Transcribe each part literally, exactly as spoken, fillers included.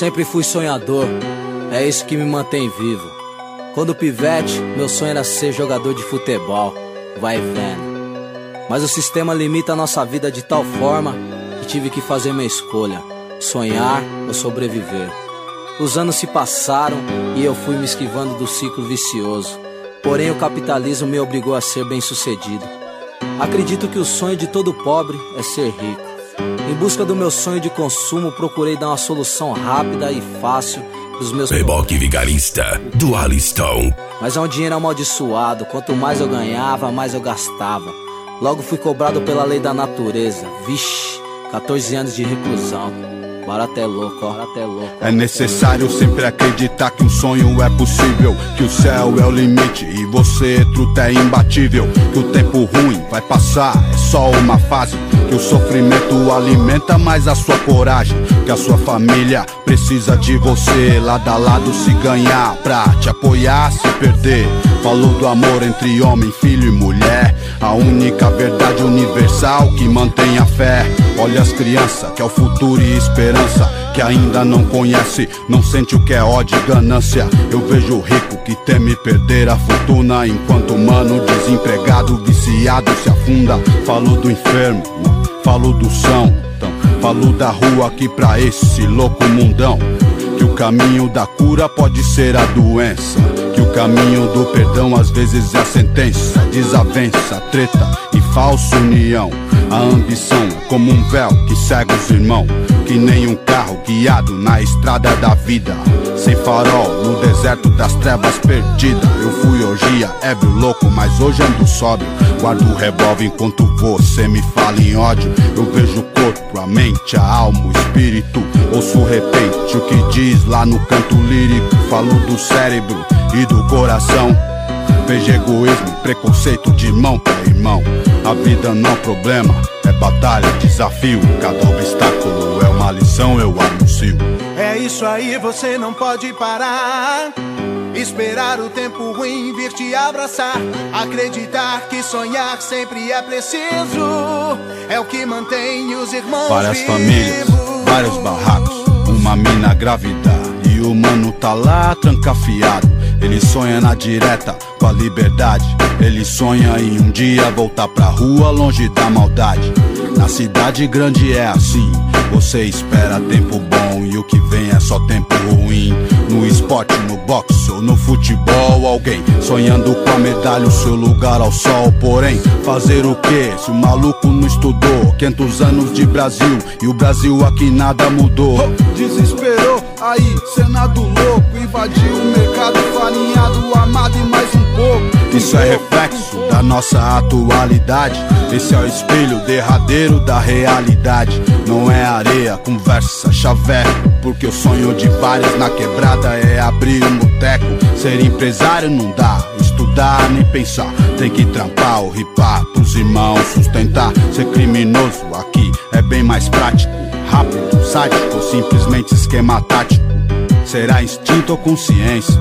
sempre fui sonhador, é isso que me mantém vivo. Quando pivete, meu sonho era ser jogador de futebol, vai vendo. Mas o sistema limita a nossa vida de tal forma que tive que fazer minha escolha, sonhar ou sobreviver. Os anos se passaram e eu fui me esquivando do ciclo vicioso. Porém o capitalismo me obrigou a ser bem-sucedido. Acredito que o sonho de todo pobre é ser rico. Em busca do meu sonho de consumo, procurei dar uma solução rápida e fácil dos meus Reboque vigarista do Alisson. Mas é um dinheiro amaldiçoado, quanto mais eu ganhava, mais eu gastava. Logo fui cobrado pela lei da natureza. Vixe, catorze anos de reclusão. Barato é louco, ó, barato é louco. É necessário sempre acreditar que um sonho é possível, que o céu é o limite e você, truta, é imbatível. Que o tempo ruim vai passar, é só uma fase. Que o sofrimento alimenta mais a sua coragem. Que a sua família precisa de você, lado a lado se ganhar, pra te apoiar, se perder. Falou do amor entre homem, filho e mulher, a única verdade universal que mantém a fé. Olha as crianças, que é o futuro e esperança, que ainda não conhece, não sente o que é ódio e ganância. Eu vejo o rico que teme perder a fortuna, enquanto o mano desempregado, viciado se afunda. Falou do enfermo, falou do são, então, falou da rua aqui pra esse louco mundão. Que o caminho da cura pode ser a doença, que o caminho do perdão às vezes é a sentença. Desavença, treta e falsa união. A ambição é como um véu que cega os irmãos, que nem um carro guiado na estrada da vida, sem farol no deserto das trevas perdida. Eu fui orgia, ébrio, louco, mas hoje ando sóbrio. Guardo o revólver enquanto você me fala em ódio. Eu vejo o corpo, a mente, a alma, o espírito. Ouço repente o que diz lá no canto lírico. Falo do cérebro e do coração. Vejo egoísmo, preconceito de irmão pra irmão. A vida não é problema, é batalha, desafio. Cada obstáculo é uma lição, eu anuncio. É isso aí, você não pode parar. Esperar o tempo ruim vir te abraçar. Acreditar que sonhar sempre é preciso. É o que mantém os irmãos Várias vivos. famílias, vários barracos, uma mina grávida e o mano tá lá trancafiado. Ele sonha na direta com a liberdade. Ele sonha em um dia voltar pra rua longe da maldade. Na cidade grande é assim, você espera tempo bom e o que vem é só tempo ruim. No esporte, no boxe ou no futebol, alguém sonhando com a medalha, o seu lugar ao sol. Porém, fazer o que se o maluco não estudou? quinhentos anos de Brasil e o Brasil aqui nada mudou. Oh, desesperou, aí Senado louco, invadiu o mercado farinhado, amado e mais um pouco. Isso é reflexo da nossa atualidade. Esse é o espelho derradeiro da realidade. Não é areia, conversa, chaveco, porque o sonho de vários na quebrada é abrir um boteco. Ser empresário não dá, estudar nem pensar. Tem que trampar ou ripar pros irmãos sustentar. Ser criminoso aqui é bem mais prático, rápido, sádico ou simplesmente esquema tático. Será instinto ou consciência?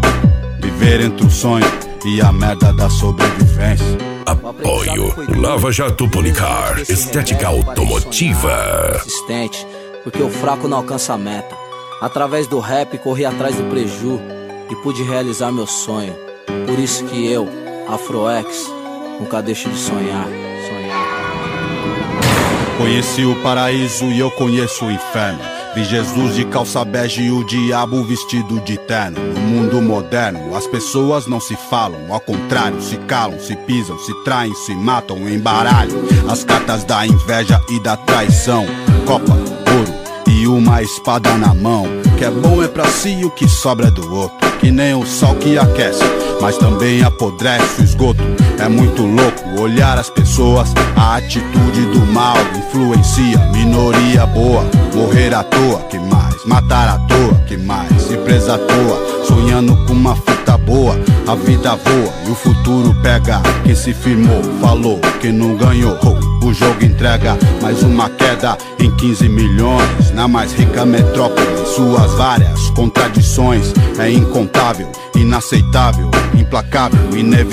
Viver entre o sonho e a merda da sobrevivência. Apoio Lava Jato Policar, estética automotiva. Assistente, porque o fraco não alcança a meta. Através do rap corri atrás do preju e pude realizar meu sonho. Por isso que eu, Afroex, nunca deixo de sonhar. Sonhar. Conheci o paraíso e eu conheço o inferno. Vi Jesus de calça bege e o diabo vestido de terno. No mundo moderno, as pessoas não se falam, ao contrário, se calam, se pisam, se traem, se matam, embaralham as cartas da inveja e da traição. Copa, ouro e uma espada na mão. O que é bom é pra si e o que sobra é do outro. Que nem o sol que aquece, mas também apodrece o esgoto. É muito louco olhar as pessoas, a atitude do mal influencia. Minoria boa, morrer à toa, que mais? Matar à toa, que mais? Ir presa à toa, sonhando com uma fita boa. A vida voa e o futuro pega. Quem se firmou, falou, quem não ganhou, o jogo entrega mais uma queda em quinze milhões. Na mais rica metrópole, suas várias contradições. É incontável, inaceitável, implacável,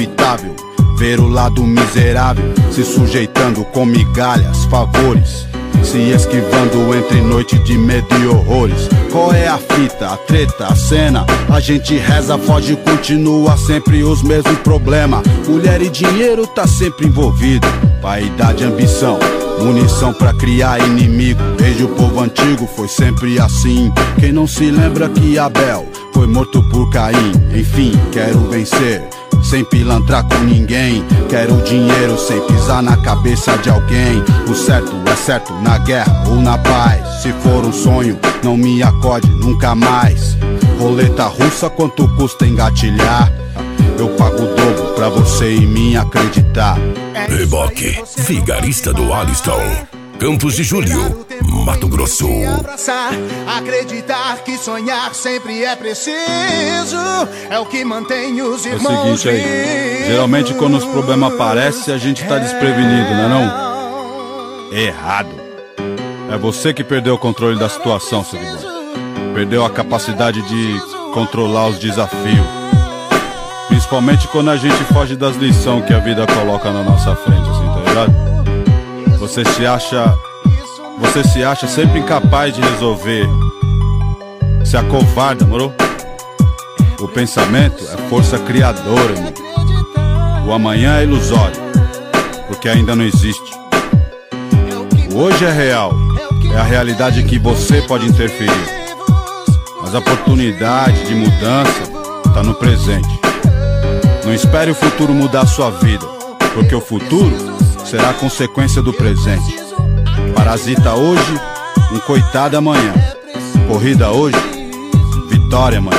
inevitável ver o lado miserável se sujeitando com migalhas, favores se esquivando entre noite de medo e horrores. Qual é a fita, a treta, a cena? A gente reza, foge e continua sempre os mesmos problemas. Mulher e dinheiro tá sempre envolvido, vaidade e ambição, munição pra criar inimigo. Desde o povo antigo foi sempre assim. Quem não se lembra que Abel foi morto por Caim? Enfim, quero vencer sem pilantrar com ninguém. Quero dinheiro sem pisar na cabeça de alguém. O certo é certo na guerra ou na paz. Se for um sonho, não me acorde nunca mais. Roleta russa, quanto custa engatilhar? Eu pago o dobro pra você em mim acreditar. Reboque, vigarista do Aliston, Campos de Julho, Mato Grosso. Acreditar que sonhar sempre é preciso é o que mantém os irmãos. É o seguinte aí, geralmente quando os problemas aparecem a gente tá desprevenido, não é não? Errado. É você que perdeu o controle da situação, seguidor. Perdeu a capacidade de controlar os desafios. Principalmente quando a gente foge das lições que a vida coloca na nossa frente, assim, tá ligado? Você se acha... Você se acha sempre incapaz de resolver. Se acovarda, moro? O pensamento é força criadora, irmão. O amanhã é ilusório, porque ainda não existe. O hoje é real, é a realidade que você pode interferir. Mas a oportunidade de mudança tá no presente. Não espere o futuro mudar a sua vida, porque o futuro será a consequência do presente. Parasita hoje, um coitado amanhã. Corrida hoje, vitória amanhã.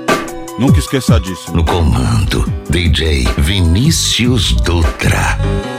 Nunca esqueça disso. No comando, D J Vinícius Dutra.